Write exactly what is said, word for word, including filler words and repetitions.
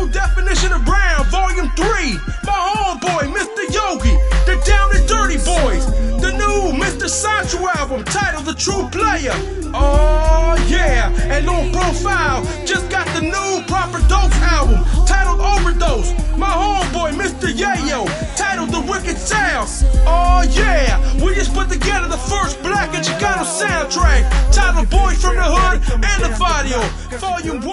New Definition of Brown, Volume three. My homeboy, Mister Yogi, the Down and Dirty Boys. The new Mister Sancho album titled The True Player. Oh yeah, and on Profile, just got the new Proper Dose album titled Overdose. My homeboy, Mister Yayo, titled The Wicked Sound. Oh yeah, we just put together the first Black and Chicano soundtrack titled Boys from the Hood and the Video, Volume one.